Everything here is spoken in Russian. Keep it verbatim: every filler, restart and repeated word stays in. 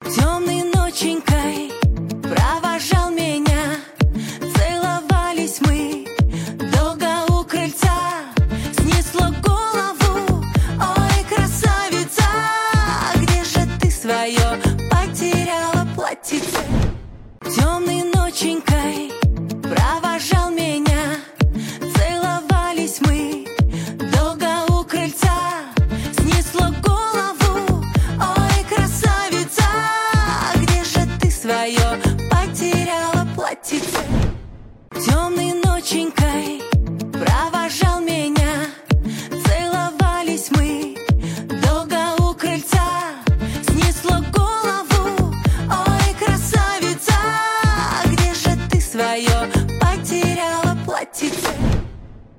Темной ноченькой провожал меня. Целовались мы долго у крыльца. Снесло голову, ой, красавица, где же ты свое потеряла платьице? Темной ноченькой провожал меня. Целовались мы долго у крыльца. Снесло голову, ой, красавица, где же ты свое потеряла платьице? Темной ноченькой провожал меня. Целовались мы долго у крыльца. Снесло голову, ой, красавица, где же ты свое потеряла платьице?